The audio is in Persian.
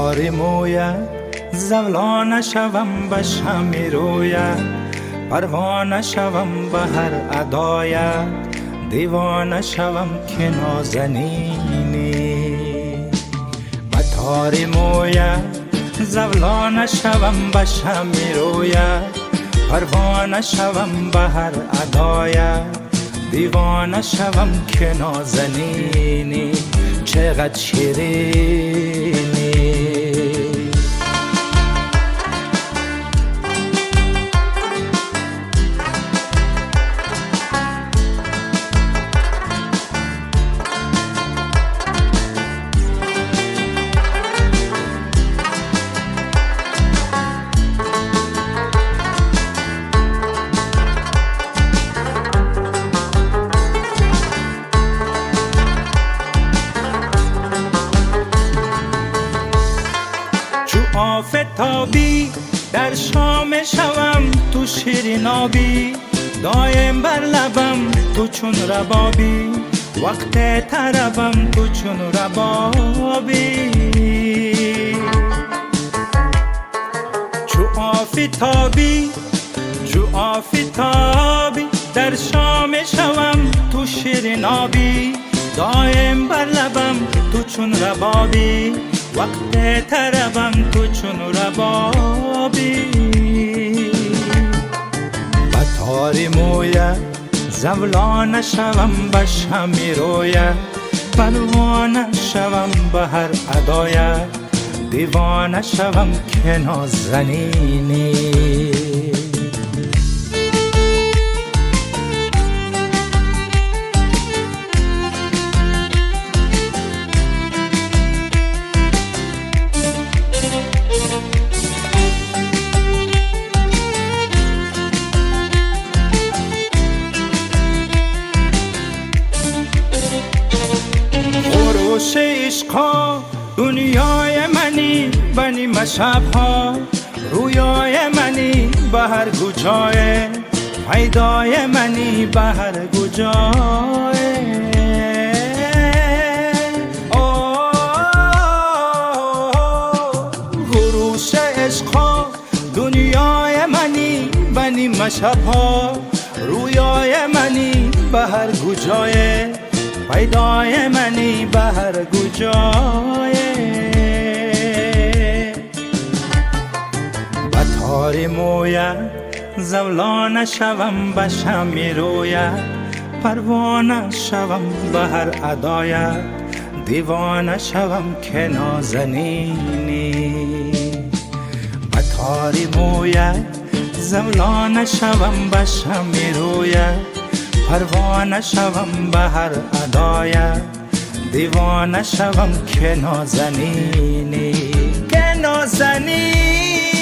تار مویت زولانه شوم به شمع رویت، پروانه شوم به هر ادایت، دیوانه شوم که نازنینی. به تار مویت زولانه شوم به شمع رویت، پروانه شوم به هر ادایت، دیوانه شوم که نازنینی. چقدر شیرینی. آفتابی در شام شوم تو شیرین آبی، دایم بر لبم تو چون ربابی، وقت طربم تو چون ربابی. چو آفتابی در شام شوم تو شیرین آبی، دایم بر لبم تو چون ربابی، وقت طربم تو چون ربابی. به تار مویت زولانه شوم به شمع رویت، پروانه شوم به هر ادایت، دیوانه شوم که نازنینی. خروش عشقا دنیای منی به نیمه شبها، رویای منی به هر کجای، پیدای منی به هر کجای. خروش عشقا دنیای منی به نیمه شبها، رویای منی به هر کجای، پیدای منی به هر کجای. به تار مویت زولانه شوم به شمع رویت، پروانه شوم به هر ادایت، دیوانه شوم که نازنینی. به تار مویت زولانه شوم به شمع رویت، پروانه شوم به هر ادایت، دیوانه شوم که نازنینی، که نازنینی.